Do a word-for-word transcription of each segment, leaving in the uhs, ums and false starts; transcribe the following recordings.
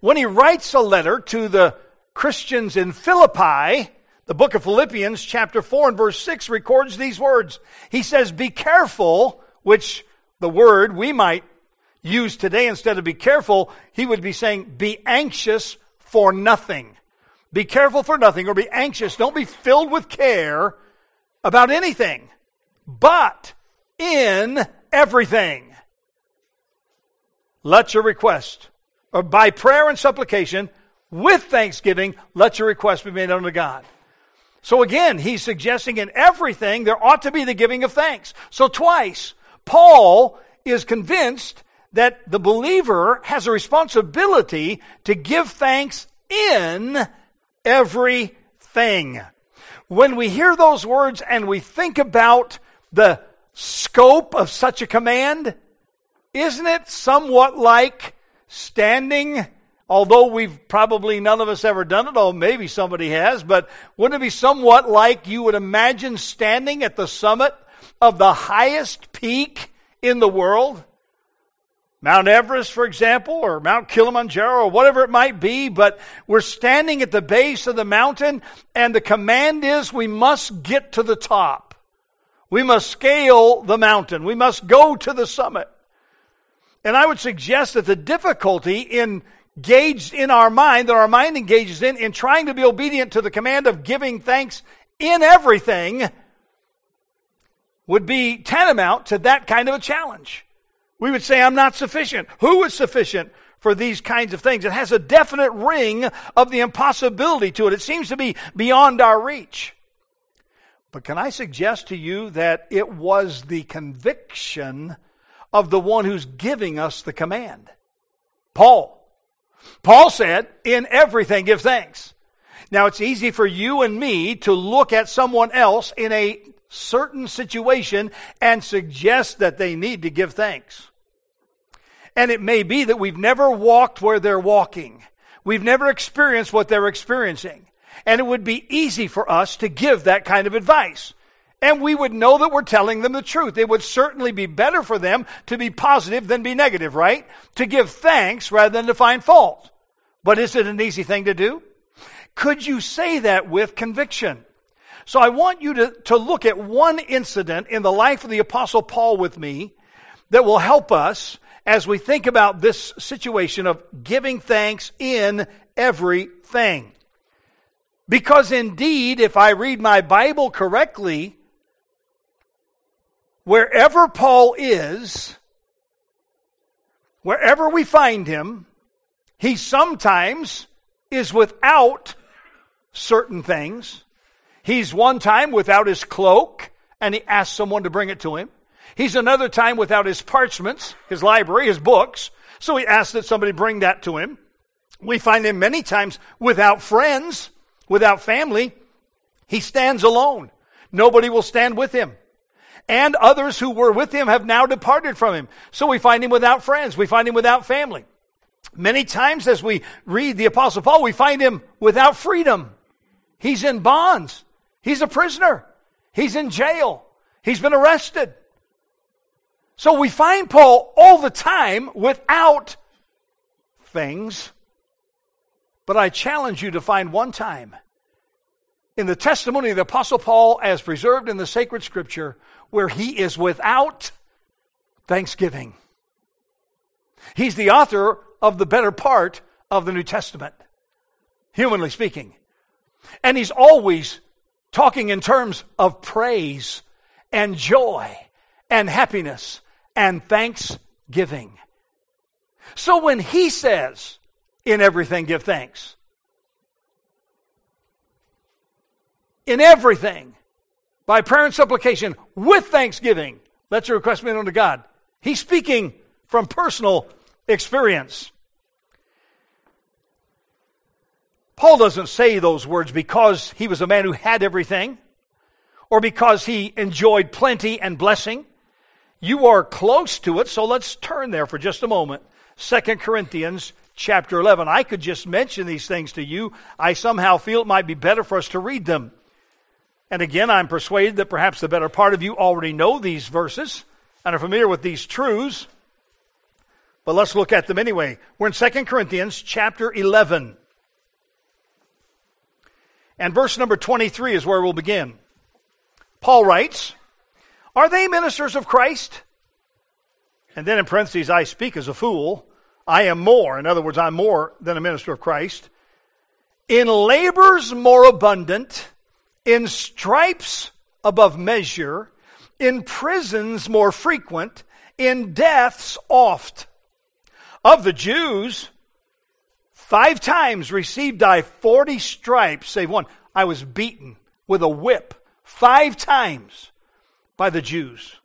when he writes a letter to the Christians in Philippi, the book of Philippians chapter four and verse six records these words. He says, be careful, which the word we might use today instead of be careful, he would be saying, be anxious for nothing. Be careful for nothing, or be anxious. Don't be filled with care about anything, but in everything. Let your request, or by prayer and supplication, with thanksgiving, let your request be made unto God. So again, he's suggesting in everything there ought to be the giving of thanks. So twice, Paul is convinced that the believer has a responsibility to give thanks in everything. When we hear those words and we think about the scope of such a command, isn't it somewhat like standing, although we've probably none of us ever done it, or maybe somebody has, but wouldn't it be somewhat like you would imagine standing at the summit of the highest peak in the world? Mount Everest, for example, or Mount Kilimanjaro, or whatever it might be, but we're standing at the base of the mountain, and the command is we must get to the top. We must scale the mountain. We must go to the summit. And I would suggest that the difficulty engaged in our mind, that our mind engages in, in trying to be obedient to the command of giving thanks in everything, would be tantamount to that kind of a challenge. We would say, I'm not sufficient. Who is sufficient for these kinds of things? It has a definite ring of the impossibility to it. It seems to be beyond our reach. But can I suggest to you that it was the conviction of the one who's giving us the command? Paul. Paul said, in everything give thanks. Now it's easy for you and me to look at someone else in a certain situation and suggest that they need to give thanks. And it may be that we've never walked where they're walking. We've never experienced what they're experiencing. And it would be easy for us to give that kind of advice. And we would know that we're telling them the truth. It would certainly be better for them to be positive than be negative, right? To give thanks rather than to find fault. But is it an easy thing to do? Could you say that with conviction? So I want you to, to look at one incident in the life of the Apostle Paul with me that will help us as we think about this situation of giving thanks in everything. Because indeed, if I read my Bible correctly, wherever Paul is, wherever we find him, he sometimes is without certain things. He's one time without his cloak, and he asks someone to bring it to him. He's another time without his parchments, his library, his books, so he asks that somebody bring that to him. We find him many times without friends, without family. He stands alone. Nobody will stand with him. And others who were with him have now departed from him. So we find him without friends. We find him without family. Many times as we read the Apostle Paul, we find him without freedom. He's in bonds. He's a prisoner. He's in jail. He's been arrested. So we find Paul all the time without things. But I challenge you to find one time in the testimony of the Apostle Paul as preserved in the sacred Scripture where he is without thanksgiving. He's the author of the better part of the New Testament, humanly speaking. And he's always talking in terms of praise and joy and happiness and thanksgiving. So when he says, in everything give thanks, in everything, by prayer and supplication, with thanksgiving, let your request be known to God. He's speaking from personal experience. Paul doesn't say those words because he was a man who had everything, or because he enjoyed plenty and blessing. You are close to it, so let's turn there for just a moment. Second Corinthians chapter eleven. I could just mention these things to you. I somehow feel it might be better for us to read them. And again, I'm persuaded that perhaps the better part of you already know these verses and are familiar with these truths. But let's look at them anyway. We're in Second Corinthians chapter eleven. And verse number twenty-three is where we'll begin. Paul writes, "Are they ministers of Christ?" And then in parentheses, "I speak as a fool. I am more." In other words, I'm more than a minister of Christ. "In labors more abundant, in stripes above measure, in prisons more frequent, in deaths oft. Of the Jews, five times received I forty stripes, save one. I was beaten with a whip five times by the Jews.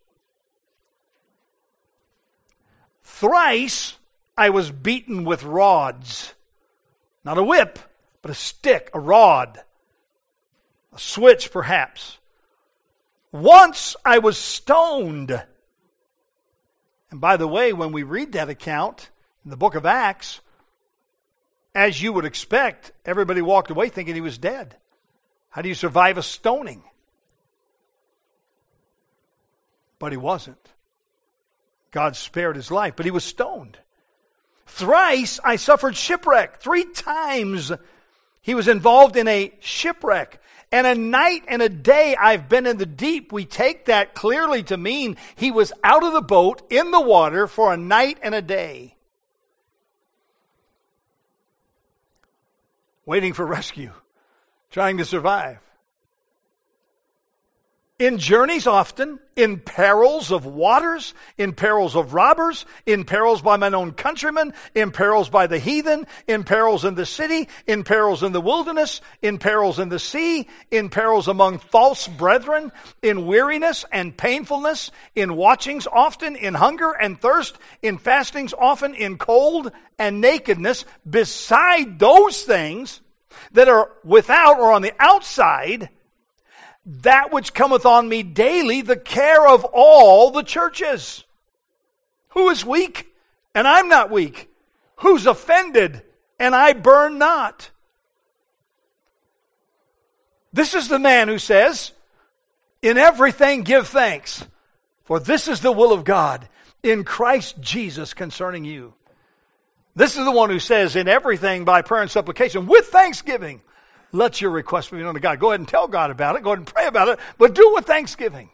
Thrice I was beaten with rods. Not a whip, but a stick, a rod, a switch perhaps. Once I was stoned." And by the way, when we read that account in the book of Acts, as you would expect, everybody walked away thinking he was dead. How do you survive a stoning? But he wasn't. God spared his life, but he was stoned. Thrice I suffered shipwreck. Three times he was involved in a shipwreck. And a night and a day I've been in the deep. We take that clearly to mean he was out of the boat in the water for a night and a day, waiting for rescue, trying to survive. In journeys often, in perils of waters, in perils of robbers, in perils by mine own countrymen, in perils by the heathen, in perils in the city, in perils in the wilderness, in perils in the sea, in perils among false brethren, in weariness and painfulness, in watchings often, in hunger and thirst, in fastings often, in cold and nakedness, beside those things that are without or on the outside, that which cometh on me daily, the care of all the churches. Who is weak? And I'm not weak. Who's offended? And I burn not. This is the man who says, "In everything give thanks, for this is the will of God in Christ Jesus concerning you." This is the one who says, "In everything by prayer and supplication with thanksgiving, let your request be known to God." Go ahead and tell God about it. Go ahead and pray about it. But do it with thanksgiving.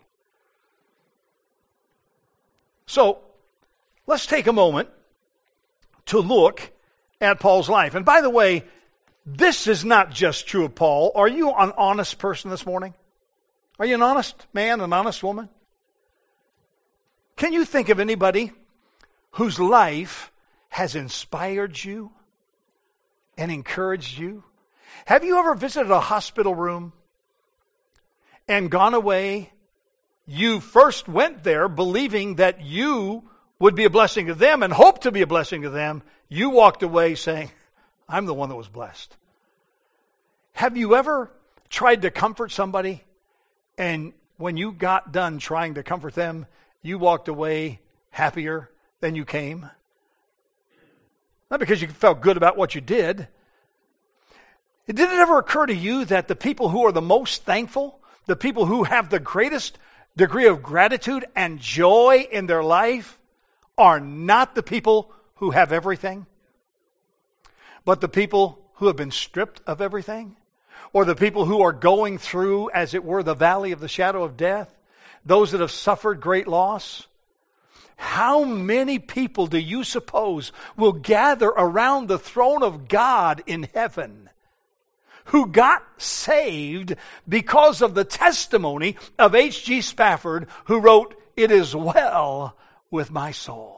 So, let's take a moment to look at Paul's life. And by the way, this is not just true of Paul. Are you an honest person this morning? Are you an honest man, an honest woman? Can you think of anybody whose life has inspired you and encouraged you? Have you ever visited a hospital room and gone away? You first went there believing that you would be a blessing to them and hoped to be a blessing to them. You walked away saying, "I'm the one that was blessed." Have you ever tried to comfort somebody, and when you got done trying to comfort them, you walked away happier than you came? Not because you felt good about what you did. Did it ever occur to you that the people who are the most thankful, the people who have the greatest degree of gratitude and joy in their life, are not the people who have everything, but the people who have been stripped of everything? Or the people who are going through, as it were, the valley of the shadow of death? Those that have suffered great loss? How many people do you suppose will gather around the throne of God in heaven who got saved because of the testimony of H G Spafford, who wrote, "It is well with my soul"?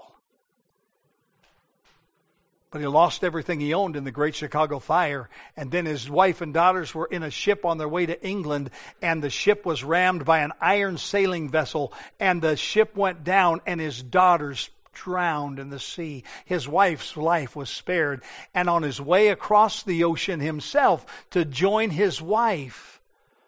But he lost everything he owned in the Great Chicago Fire. And then his wife and daughters were in a ship on their way to England, and the ship was rammed by an iron sailing vessel, and the ship went down, and his daughters drowned in the sea. His wife's life was spared. And on his way across the ocean himself to join his wife,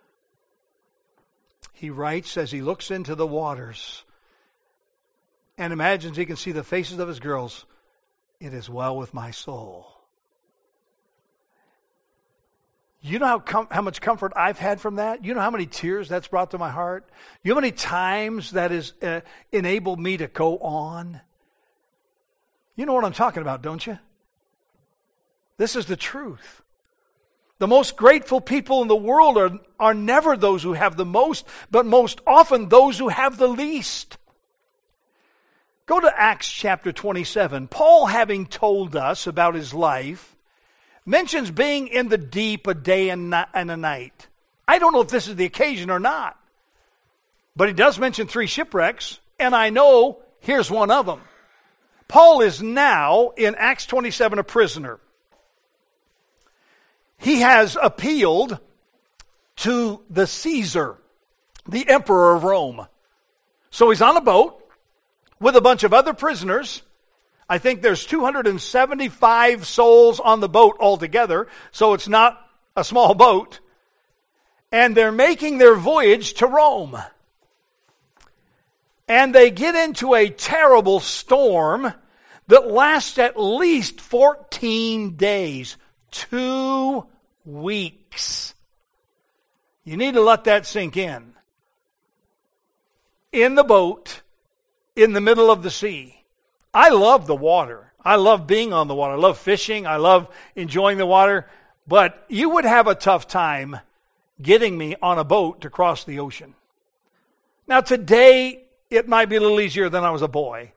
he writes as he looks into the waters and imagines he can see the faces of his girls, "It is well with my soul." You know how, com- how much comfort I've had from that? You know how many tears that's brought to my heart? You know how many times that has uh, enabled me to go on? You know what I'm talking about, don't you? This is the truth. The most grateful people in the world are, are never those who have the most, but most often those who have the least. Go to Acts chapter twenty-seven. Paul, having told us about his life, mentions being in the deep a day and a night. I don't know if this is the occasion or not, but he does mention three shipwrecks, and I know here's one of them. Paul is now, in Acts twenty-seven, a prisoner. He has appealed to the Caesar, the emperor of Rome. So he's on a boat with a bunch of other prisoners. I think there's two hundred seventy-five souls on the boat altogether, so it's not a small boat. And they're making their voyage to Rome. And they get into a terrible storm that lasts at least fourteen days. Two weeks. You need to let that sink in. In the boat, in the middle of the sea. I love the water. I love being on the water. I love fishing. I love enjoying the water. But you would have a tough time getting me on a boat to cross the ocean. Now today, it might be a little easier than I was a boy.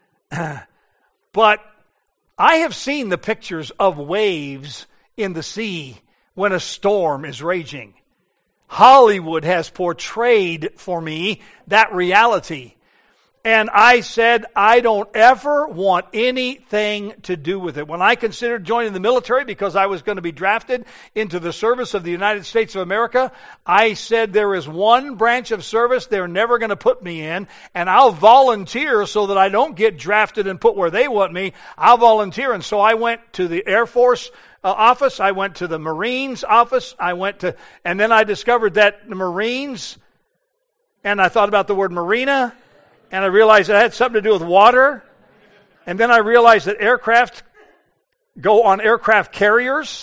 But I have seen the pictures of waves in the sea when a storm is raging. Hollywood has portrayed for me that reality. And I said, I don't ever want anything to do with it. When I considered joining the military because I was going to be drafted into the service of the United States of America, I said there is one branch of service they're never going to put me in, and I'll volunteer so that I don't get drafted and put where they want me. I'll volunteer. And so I went to the Air Force uh, office. I went to the Marines office. I went to, and then I discovered that the Marines, and I thought about the word marina, and I realized it had something to do with water. And then I realized that aircraft go on aircraft carriers.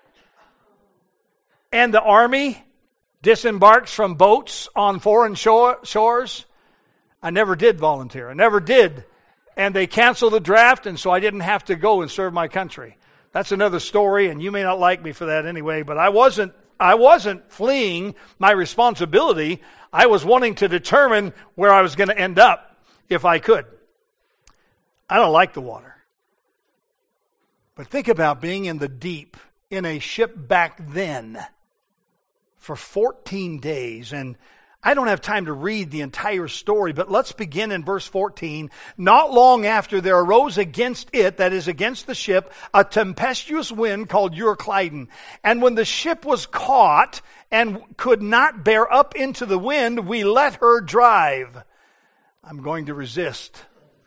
And the Army disembarks from boats on foreign shore, shores. I never did volunteer. I never did. And they canceled the draft, and so I didn't have to go and serve my country. That's another story, and you may not like me for that anyway, but I wasn't I wasn't fleeing my responsibility. I was wanting to determine where I was going to end up if I could. I don't like the water. But think about being in the deep in a ship back then for fourteen days. And I don't have time to read the entire story, but let's begin in verse fourteen. Not long after there arose against it, that is against the ship, a tempestuous wind called Euroclydon. And when the ship was caught and could not bear up into the wind, we let her drive. I'm going to resist.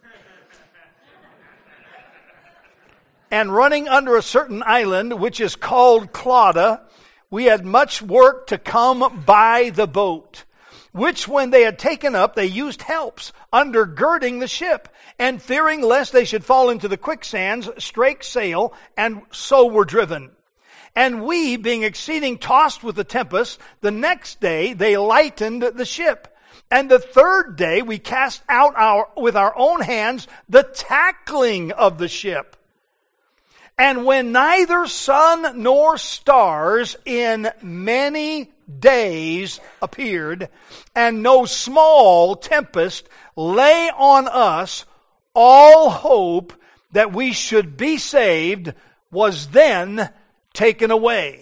And running under a certain island, which is called Clauda, we had much work to come by the boat, which when they had taken up, they used helps, undergirding the ship, and fearing lest they should fall into the quicksands, strake sail, and so were driven. And we, being exceeding tossed with the tempest, the next day they lightened the ship. And the third day we cast out our with our own hands the tackling of the ship. And when neither sun nor stars in many days appeared, and no small tempest lay on us, all hope that we should be saved was then taken away.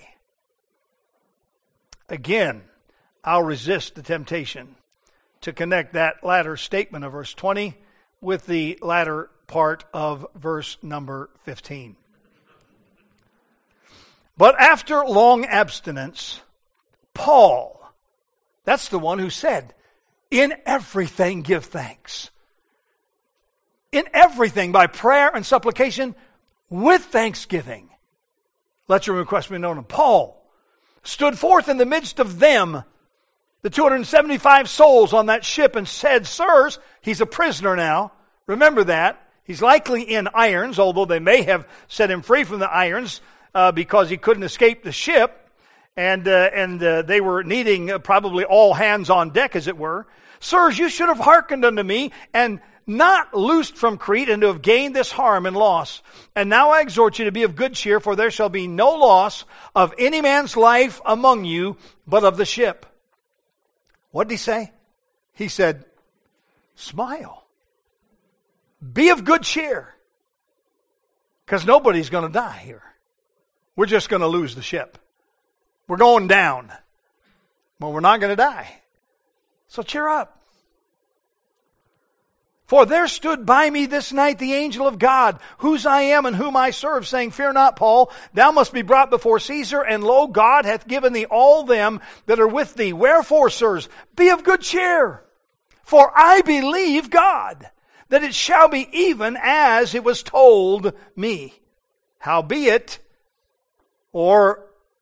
Again, I'll resist the temptation to connect that latter statement of verse twenty with the latter part of verse number fifteen. But after long abstinence, Paul, that's the one who said, in everything give thanks. In everything, by prayer and supplication, with thanksgiving, let your request be known. And Paul stood forth in the midst of them, the two hundred seventy-five souls on that ship, and said, Sirs, he's a prisoner now. Remember that. He's likely in irons, although they may have set him free from the irons uh, because he couldn't escape the ship. And uh, and uh, they were needing uh, probably all hands on deck, as it were. Sirs, you should have hearkened unto me, and not loosed from Crete, and to have gained this harm and loss. And now I exhort you to be of good cheer, for there shall be no loss of any man's life among you, but of the ship. What did he say? He said, smile. Be of good cheer. Because nobody's going to die here. We're just going to lose the ship. We're going down. But we're not going to die. So cheer up. For there stood by me this night the angel of God, whose I am and whom I serve, saying, fear not, Paul, thou must be brought before Caesar, and lo, God hath given thee all them that are with thee. Wherefore, sirs, be of good cheer. For I believe God, that it shall be even as it was told me. Howbeit, or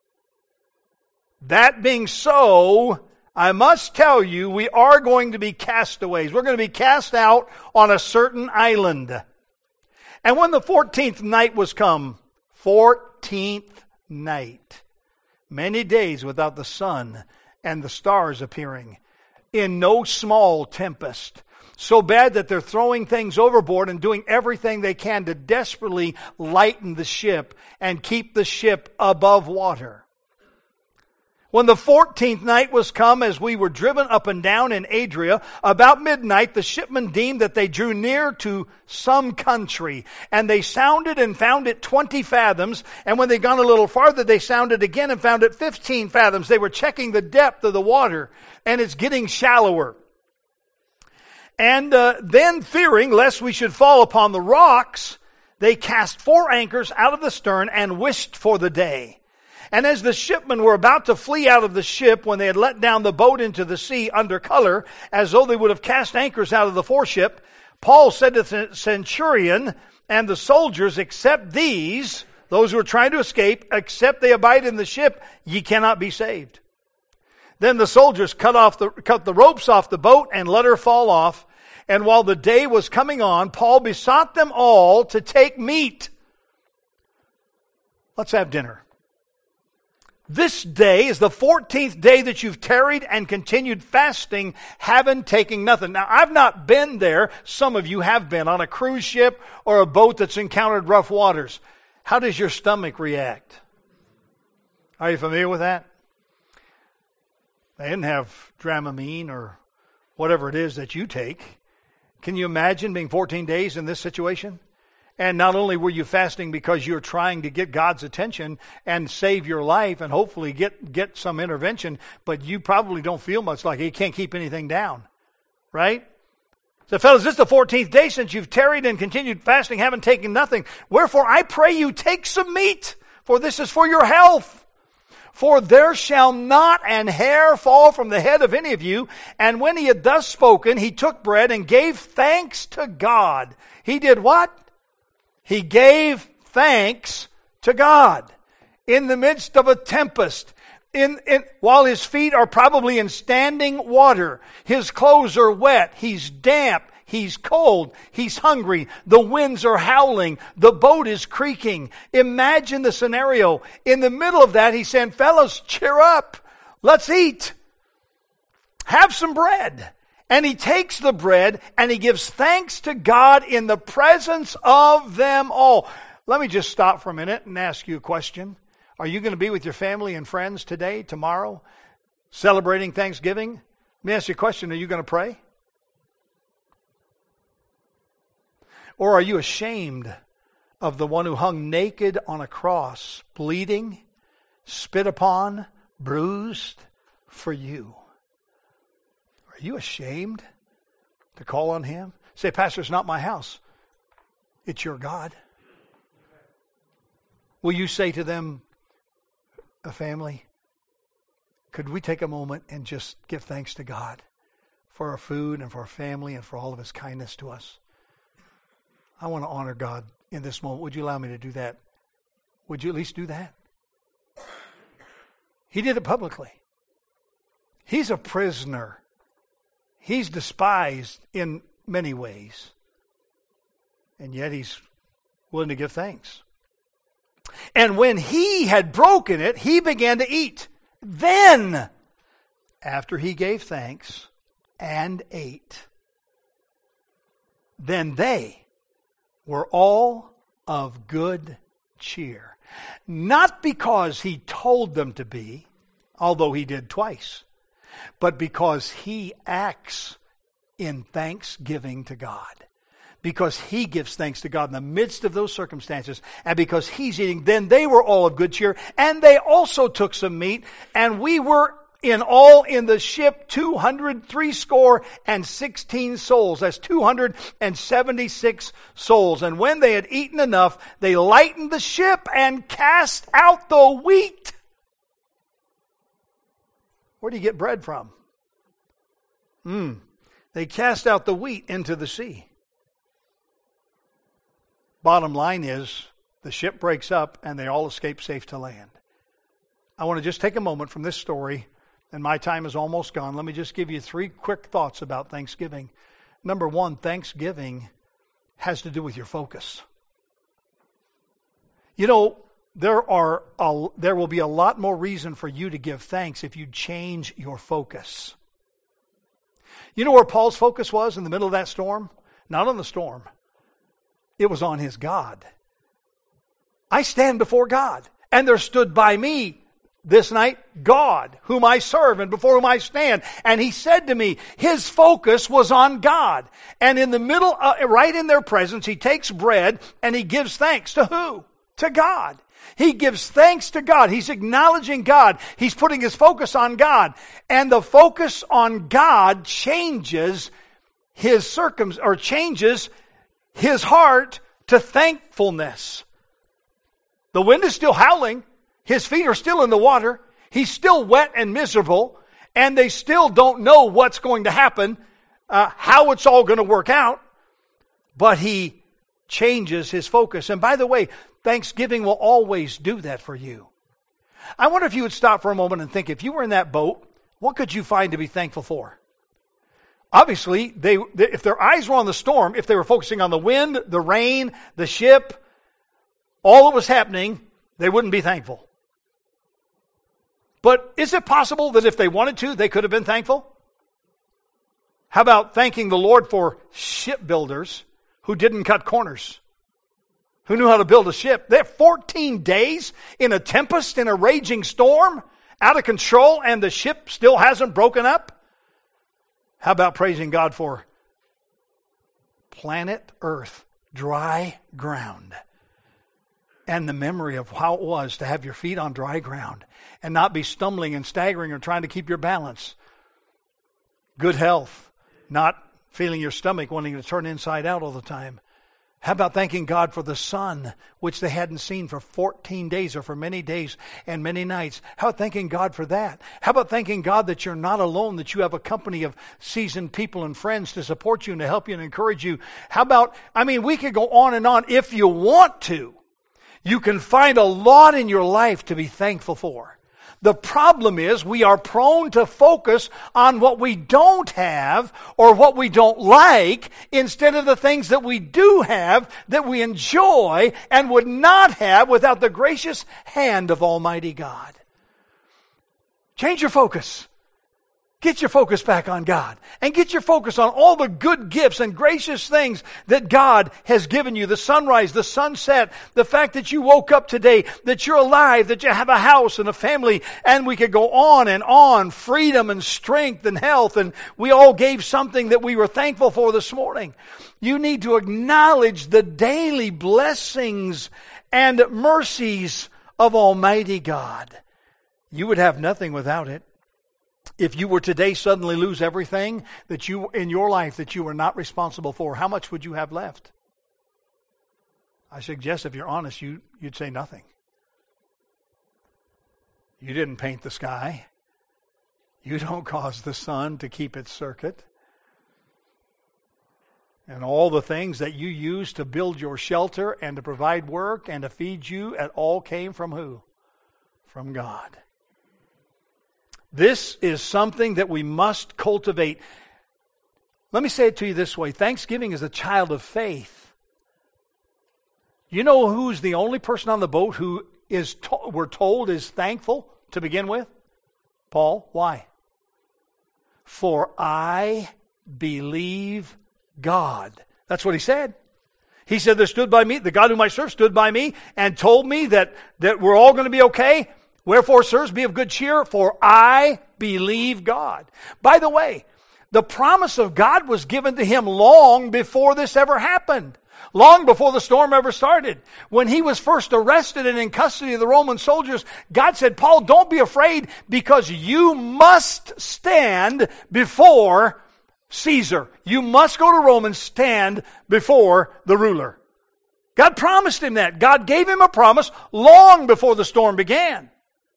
that being so, I must tell you, we are going to be castaways. We're going to be cast out on a certain island. And when the fourteenth night was come, fourteenth night, many days without the sun and the stars appearing, in no small tempest, so bad that they're throwing things overboard and doing everything they can to desperately lighten the ship and keep the ship above water. When the fourteenth night was come, as we were driven up and down in Adria, about midnight the shipmen deemed that they drew near to some country. And they sounded and found it twenty fathoms. And when they gone a little farther, they sounded again and found it fifteen fathoms. They were checking the depth of the water, and it's getting shallower. And uh, then, fearing lest we should fall upon the rocks, they cast four anchors out of the stern and wished for the day. And as the shipmen were about to flee out of the ship, when they had let down the boat into the sea under color, as though they would have cast anchors out of the foreship, Paul said to the centurion and the soldiers, except these, those who are trying to escape, except they abide in the ship, ye cannot be saved. Then the soldiers cut off the cut the ropes off the boat and let her fall off. And while the day was coming on, Paul besought them all to take meat. Let's have dinner. This day is the fourteenth day that you've tarried and continued fasting, having taken nothing. Now, I've not been there. Some of you have been on a cruise ship or a boat that's encountered rough waters. How does your stomach react? Are you familiar with that? They didn't have Dramamine or whatever it is that you take. Can you imagine being fourteen days in this situation? And not only were you fasting because you're trying to get God's attention and save your life and hopefully get, get some intervention, but you probably don't feel much like it. You can't keep anything down. Right? So, fellas, this is the fourteenth day since you've tarried and continued fasting, haven't taken nothing. Wherefore, I pray you take some meat, for this is for your health. For there shall not an hair fall from the head of any of you. And when he had thus spoken, he took bread and gave thanks to God. He did what? He gave thanks to God in the midst of a tempest. In, in, while his feet are probably in standing water, his clothes are wet, he's damp, he's cold, he's hungry, the winds are howling, the boat is creaking. Imagine the scenario. In the middle of that, he's saying, fellas, cheer up, let's eat. Have some bread. And he takes the bread and he gives thanks to God in the presence of them all. Let me just stop for a minute and ask you a question. Are you going to be with your family and friends today, tomorrow, celebrating Thanksgiving? Let me ask you a question. Are you going to pray? Or are you ashamed of the one who hung naked on a cross, bleeding, spit upon, bruised for you? Are you ashamed to call on him? Say, Pastor, it's not my house. It's your God. Will you say to them, a family, could we take a moment and just give thanks to God for our food and for our family and for all of his kindness to us? I want to honor God in this moment. Would you allow me to do that? Would you at least do that? He did it publicly. He's a prisoner. He's despised in many ways. And yet he's willing to give thanks. And when he had broken it, he began to eat. Then, after he gave thanks and ate, then they were all of good cheer. Not because he told them to be, although he did twice, but because he acts in thanksgiving to God. Because he gives thanks to God in the midst of those circumstances, and because he's eating, then they were all of good cheer, and they also took some meat, and we were in all in the ship two hundred three score and sixteen souls. That's two hundred seventy-six souls. And when they had eaten enough, they lightened the ship and cast out the wheat. Where do you get bread from? Hmm. They cast out the wheat into the sea. Bottom line is, the ship breaks up and they all escape safe to land. I want to just take a moment from this story, and my time is almost gone. Let me just give you three quick thoughts about Thanksgiving. Number one, Thanksgiving has to do with your focus. You know, there are a, there will be a lot more reason for you to give thanks if you change your focus. You know where Paul's focus was in the middle of that storm? Not on the storm. It was on his God. I stand before God, and there stood by me this night God, whom I serve and before whom I stand. And he said to me, his focus was on God. And in the middle, uh, right in their presence, he takes bread and he gives thanks to who? To God. He gives thanks to God. He's acknowledging God. He's putting his focus on God. And the focus on God changes his circum or changes his heart to thankfulness. The wind is still howling. His feet are still in the water. He's still wet and miserable. And they still don't know what's going to happen, uh, how it's all going to work out. But he changes his focus. And by the way, Thanksgiving will always do that for you. I wonder if you would stop for a moment and think, if you were in that boat, what could you find to be thankful for? Obviously, they, if their eyes were on the storm, if they were focusing on the wind, the rain, the ship, all that was happening, they wouldn't be thankful. But is it possible that if they wanted to, they could have been thankful? How about thanking the Lord for shipbuilders who didn't cut corners, who knew how to build a ship? They have fourteen days in a tempest, in a raging storm, out of control, and the ship still hasn't broken up? How about praising God for planet Earth, dry ground, and the memory of how it was to have your feet on dry ground and not be stumbling and staggering or trying to keep your balance? Good health, not feeling your stomach wanting to turn inside out all the time. How about thanking God for the sun, which they hadn't seen for fourteen days or for many days and many nights? How about thanking God for that? How about thanking God that you're not alone, that you have a company of seasoned people and friends to support you and to help you and encourage you? How about, I mean, we could go on and on. If you want to, you can find a lot in your life to be thankful for. The problem is we are prone to focus on what we don't have or what we don't like instead of the things that we do have that we enjoy and would not have without the gracious hand of Almighty God. Change your focus. Get your focus back on God. And get your focus on all the good gifts and gracious things that God has given you. The sunrise, the sunset, the fact that you woke up today, that you're alive, that you have a house and a family, and we could go on and on. Freedom and strength and health, and we all gave something that we were thankful for this morning. You need to acknowledge the daily blessings and mercies of Almighty God. You would have nothing without it. If you were today suddenly lose everything that you in your life that you were not responsible for, how much would you have left? I suggest if you're honest, you, you'd say nothing. You didn't paint the sky. You don't cause the sun to keep its circuit. And all the things that you use to build your shelter and to provide work and to feed you, it all came from who? From God. This is something that we must cultivate. Let me say it to you this way. Thanksgiving is a child of faith. You know who's the only person on the boat who is to- we're told is thankful to begin with? Paul. Why? For I believe God That's what he said. He said, there stood by me, the God whom I serve stood by me and told me that, that we're all going to be okay. Wherefore, sirs, be of good cheer, for I believe God. By the way, the promise of God was given to him long before this ever happened. Long before the storm ever started. When he was first arrested and in custody of the Roman soldiers, God said, Paul, don't be afraid, because you must stand before Caesar. You must go to Rome and stand before the ruler. God promised him that. God gave him a promise long before the storm began.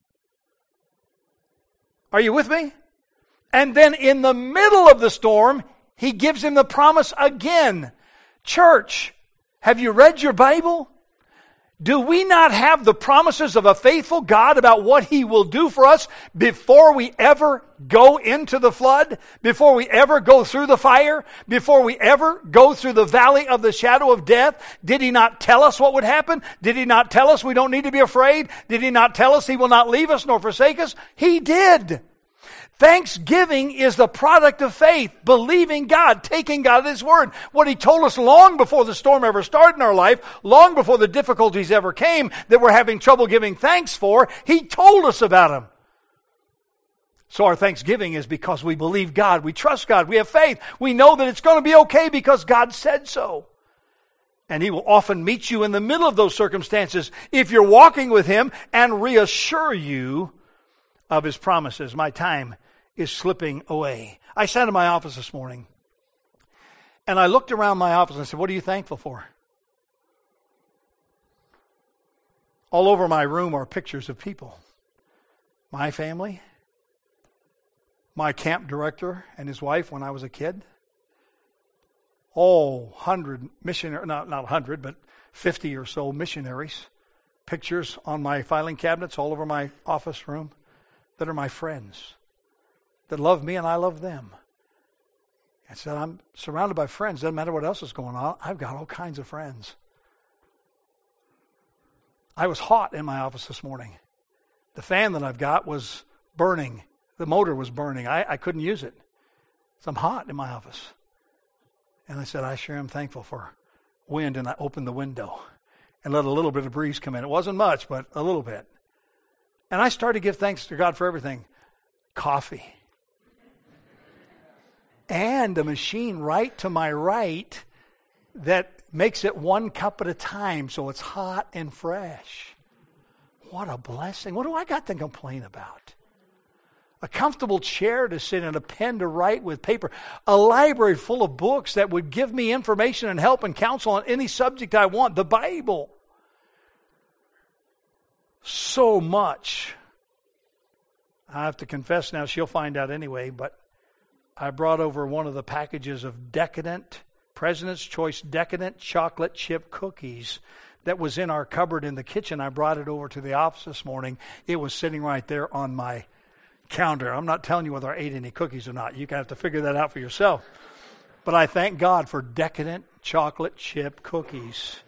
Are you with me? And then in the middle of the storm, he gives him the promise again. Church, have you read your Bible? Do we not have the promises of a faithful God about what He will do for us before we ever go into the flood? Before we ever go through the fire? Before we ever go through the valley of the shadow of death? Did He not tell us what would happen? Did He not tell us we don't need to be afraid? Did He not tell us He will not leave us nor forsake us? He did. Thanksgiving is the product of faith, believing God, taking God at His word. What He told us long before the storm ever started in our life, long before the difficulties ever came that we're having trouble giving thanks for, He told us about them. So our thanksgiving is because we believe God, we trust God, we have faith. We know that it's going to be okay because God said so. And He will often meet you in the middle of those circumstances if you're walking with Him and reassure you of His promises. My time is slipping away. I sat in my office this morning and I looked around my office and I said, what are you thankful for? All over my room are pictures of people. My family, my camp director and his wife when I was a kid, all hundred missionaries, not, not hundred, but fifty or so missionaries, pictures on my filing cabinets all over my office room that are my friends, that love me and I love them. And said, I'm surrounded by friends. Doesn't matter what else is going on. I've got all kinds of friends. I was hot in my office this morning. The fan that I've got was burning. The motor was burning. I, I couldn't use it. So I'm hot in my office. And I said, I sure am thankful for wind. And I opened the window and let a little bit of breeze come in. It wasn't much, but a little bit. And I started to give thanks to God for everything. Coffee. And a machine right to my right that makes it one cup at a time so it's hot and fresh. What a blessing. What do I got to complain about? A comfortable chair to sit in, a pen to write with paper, a library full of books that would give me information and help and counsel on any subject I want, the Bible. So much. I have to confess now, she'll find out anyway, but I brought over one of the packages of Decadent, President's Choice Decadent chocolate chip cookies that was in our cupboard in the kitchen. I brought it over to the office this morning. It was sitting right there on my counter. I'm not telling you whether I ate any cookies or not. You have to figure that out for yourself. But I thank God for Decadent chocolate chip cookies.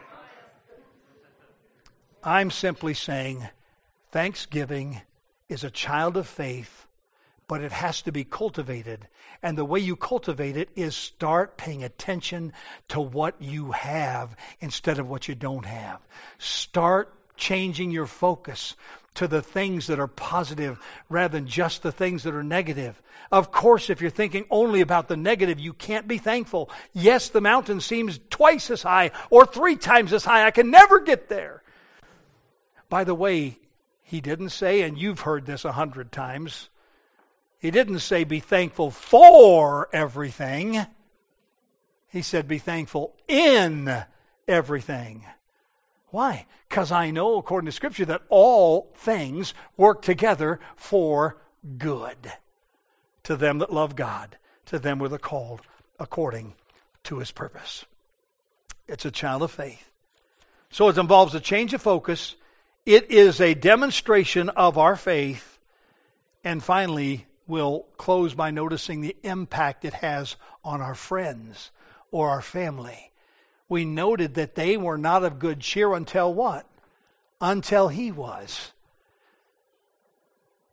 I'm simply saying Thanksgiving is a child of faith, but it has to be cultivated. And the way you cultivate it is start paying attention to what you have instead of what you don't have. Start changing your focus to the things that are positive rather than just the things that are negative. Of course, if you're thinking only about the negative, you can't be thankful. Yes, the mountain seems twice as high or three times as high. I can never get there. By the way, He didn't say, and you've heard this a hundred times, He didn't say be thankful for everything. He said be thankful in everything. Why? Because I know, according to Scripture, that all things work together for good to them that love God, to them who are called according to His purpose. It's a child of faith. So it involves a change of focus. It is a demonstration of our faith. And finally, we'll close by noticing the impact it has on our friends or our family. We noted that they were not of good cheer until what? Until He was.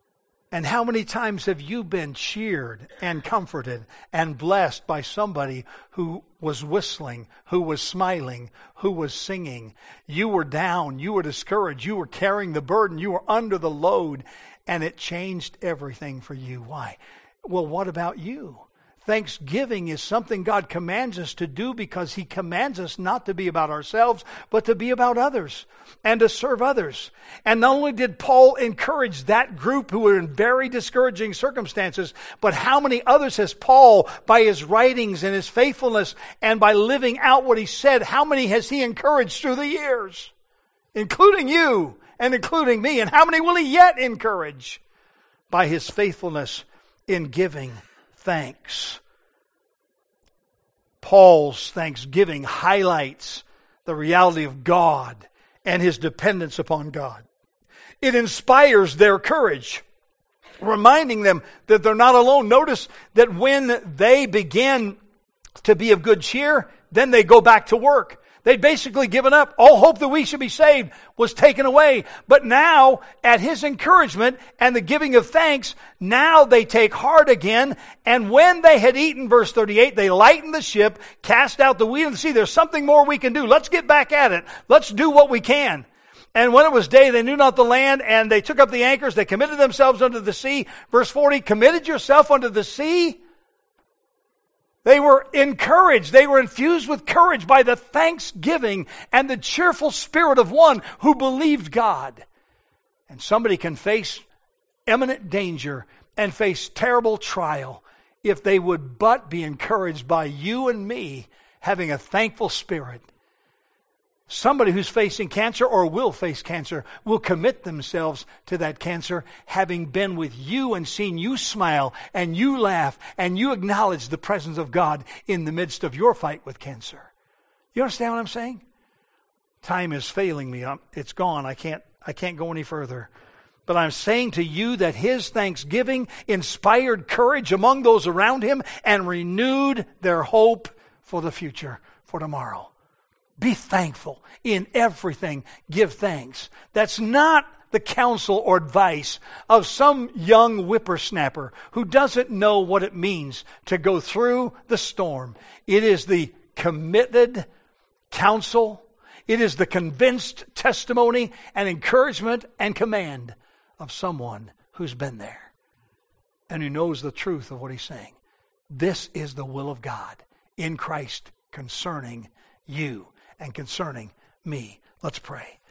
And how many times have you been cheered and comforted and blessed by somebody who was whistling, who was smiling, who was singing? You were down, you were discouraged, you were carrying the burden, you were under the load, and it changed everything for you. Why? Well, what about you? Thanksgiving is something God commands us to do because He commands us not to be about ourselves, but to be about others and to serve others. And not only did Paul encourage that group who were in very discouraging circumstances, but how many others has Paul, by his writings and his faithfulness and by living out what he said, how many has he encouraged through the years? Including you and including me. And how many will he yet encourage by his faithfulness in giving thanks? Paul's thanksgiving highlights the reality of God and his dependence upon God. It inspires their courage, reminding them that they're not alone. Notice that when they begin to be of good cheer, then they go back to work. They'd basically given up. All hope that we should be saved was taken away. But now, at his encouragement and the giving of thanks, now they take heart again. And when they had eaten, verse thirty-eight, they lightened the ship, cast out the weed of the sea. There's something more we can do. Let's get back at it. Let's do what we can. And when it was day, they knew not the land, and they took up the anchors. They committed themselves unto the sea. Verse forty, committed yourself unto the sea. They were encouraged. They were infused with courage by the thanksgiving and the cheerful spirit of one who believed God. And somebody can face imminent danger and face terrible trial if they would but be encouraged by you and me having a thankful spirit. Somebody who's facing cancer or will face cancer will commit themselves to that cancer, having been with you and seen you smile and you laugh and you acknowledge the presence of God in the midst of your fight with cancer. You understand what I'm saying? Time is failing me. It's gone. I can't, I can't go any further. But I'm saying to you that his thanksgiving inspired courage among those around him and renewed their hope for the future, for tomorrow. Be thankful in everything. Give thanks. That's not the counsel or advice of some young whippersnapper who doesn't know what it means to go through the storm. It is the committed counsel. It is the convinced testimony and encouragement and command of someone who's been there and who knows the truth of what he's saying. This is the will of God in Christ concerning you and concerning me. Let's pray.